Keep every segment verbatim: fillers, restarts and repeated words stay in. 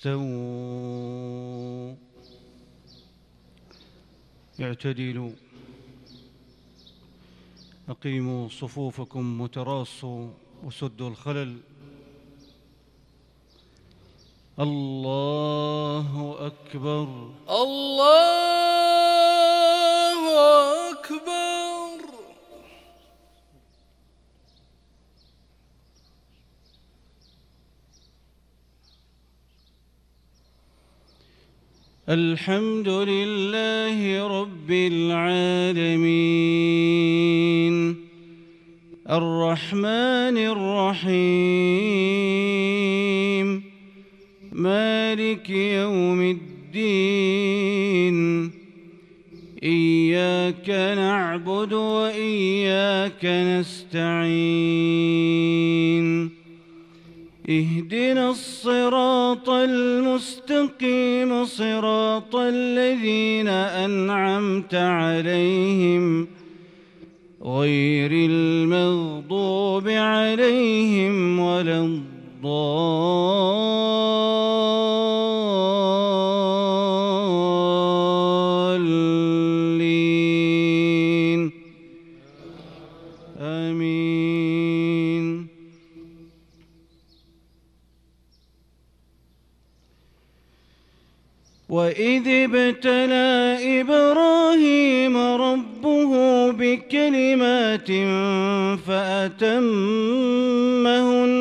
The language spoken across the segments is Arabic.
استووا اعتدلوا أقيموا صفوفكم وتراصوا وسدوا الخلل. الله أكبر الله أكبر. الحمد لله رب العالمين الرحمن الرحيم مالك يوم الدين إياك نعبد وإياك نستعين اهدنا الصراط المستقيم صراط الذين أنعمت عليهم غير المغضوب عليهم ولا الضالين آمين. وإذ ابتلى إبراهيم ربه بكلمات فأتمهن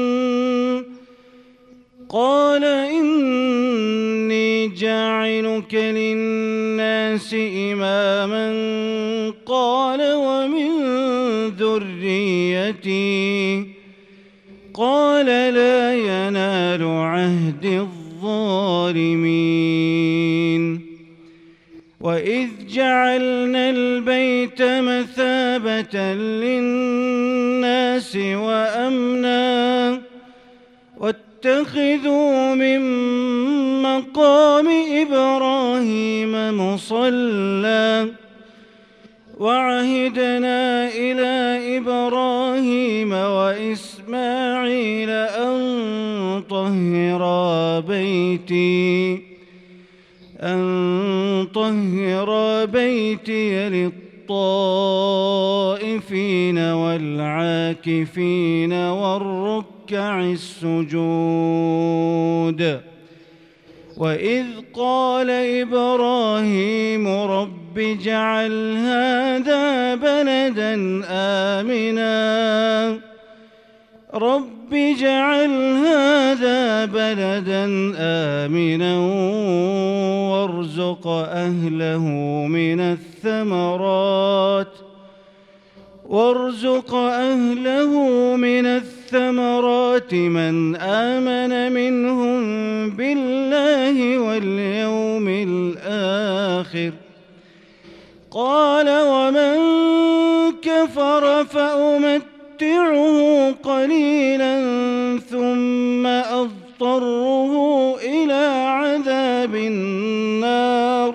قال إني جاعلك للناس إماما قال ومن ذريتي قال لا ينال عهد الظالمين. وإذ جعلنا البيت مثابة للناس وأمنا واتخذوا من مقام إبراهيم مصلى وعهدنا إلى إبراهيم وإسماعيل أن طهرا بيتي أن طهر بيتي للطائفين والعاكفين والركع السجود. وإذ قال إبراهيم رب اجعل هذا بلدا آمنا رب اجعل هذا بلدا آمنا وارزق أهله من الثمرات وارزق أهله من الثمرات من آمن منهم بالله واليوم الآخر قال ومن كفر فأمتعه قليلا ثم أضطره إلى عذاب النار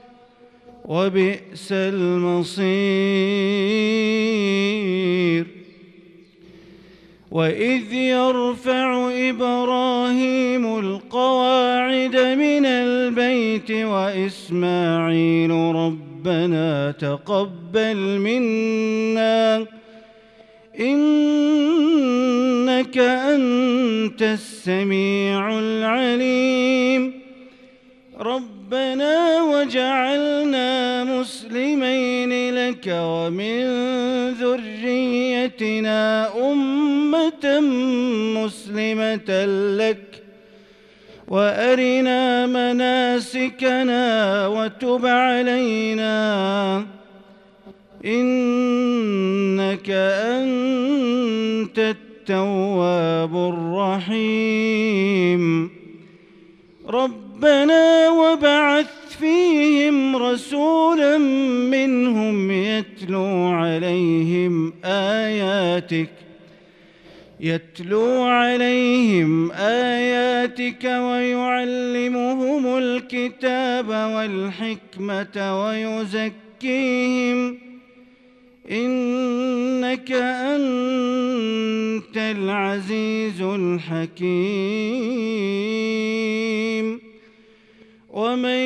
وبئس المصير. وإذ يرفع إبراهيم القواعد من البيت وإسماعيل ربنا تقبل منا إنك أنت السميع العليم ربنا وجعلنا مسلمين لك ومن ذريتنا أمة مسلمة لك وأرنا مناسكنا وتب علينا إنك أنت التواب الرحيم. ربنا وابعث فيهم رسولا منهم يتلو عليهم آياتك يتلو عليهم آياتك ويعلمهم الكتاب والحكمة ويزكيهم إنك أنت العزيز الحكيم. ومن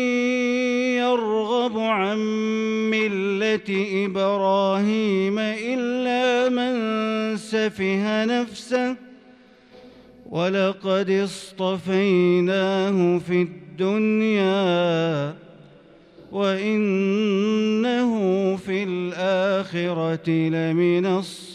يرغب عن ملة إبراهيم إلا من سفه نفسه ولقد اصطفيناه في الدنيا وإنه في الآخرة لمن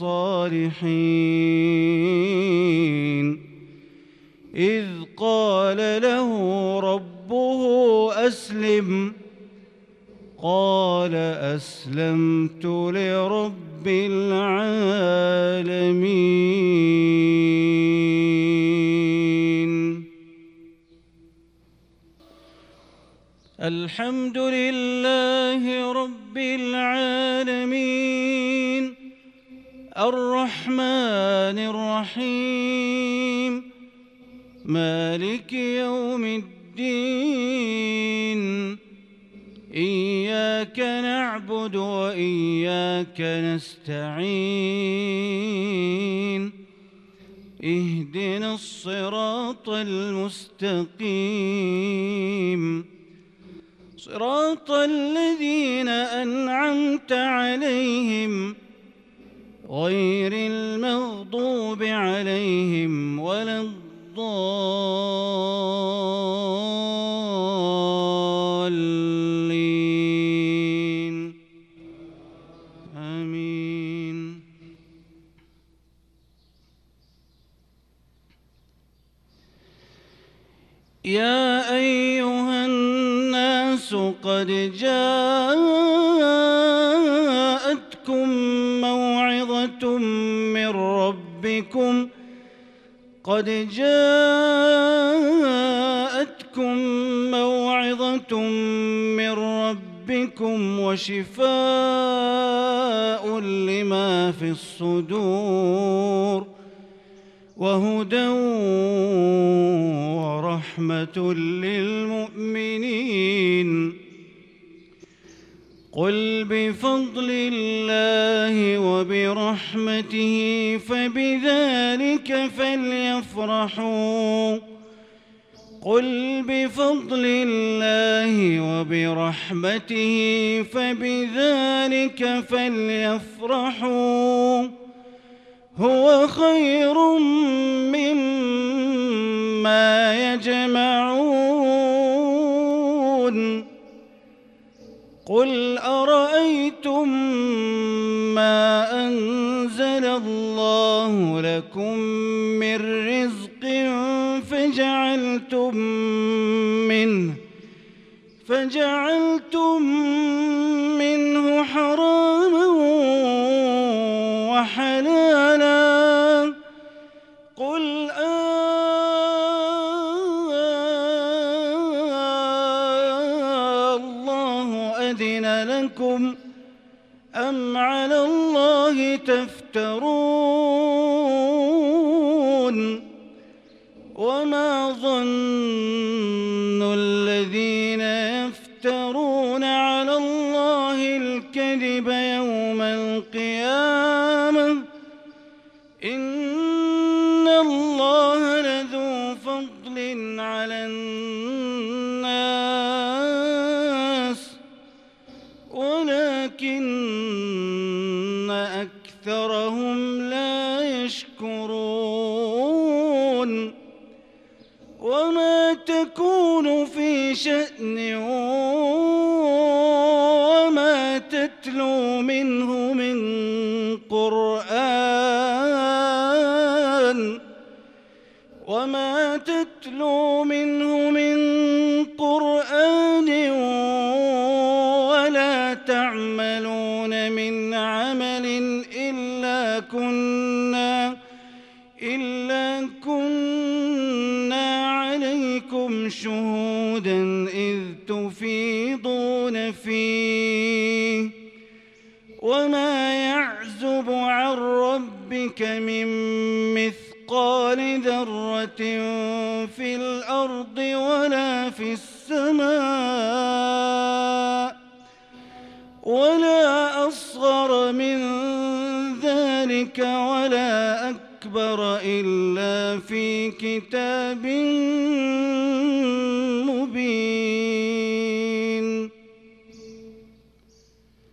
الصالحين إذ قال له ربه أسلم قال أسلمت لرب العالمين. الحمد لله رب العالمين الرحمن الرحيم مالك يوم الدين إياك نعبد وإياك نستعين اهدنا الصراط المستقيم صراط الذين أنعمت عليهم غير المغضوب عليهم ولا الضالين آمين. يا أيها الناس قد جاءتكم موعظة من ربكم قد جاءتكم موعظة من ربكم وشفاء لما في الصدور وهدى ورحمة للمؤمنين. قل بفضل الله وبرحمته فبذلك فليفرحوا قل بفضل الله وبرحمته فبذلك فليفرحوا هو خير مما يجمعون. قل أرأيتم ما أنزل الله لكم من رزق فجعلتم منه فجعلتم منه حراما وحلالا قل الله أذن لكم أم على الله تفترون وما ظن الذين يفترون على الله الكذب يوم القيامة إن الله لذو فضل على الناس ولكن أكثرهم لا يشكرون. وما تكون في شأن وما تتلو منه من قرآن وما تتلو منه من قرآن ولا تعملون من عمل إلا كنا إلا كنا عليكم شهودا إذ تفيضون فيه وما يعزب عن ربك من مثقال ذرة في الأرض ولا في السماء ولا أصغر من ذلك ولا أكبر إلا في كتاب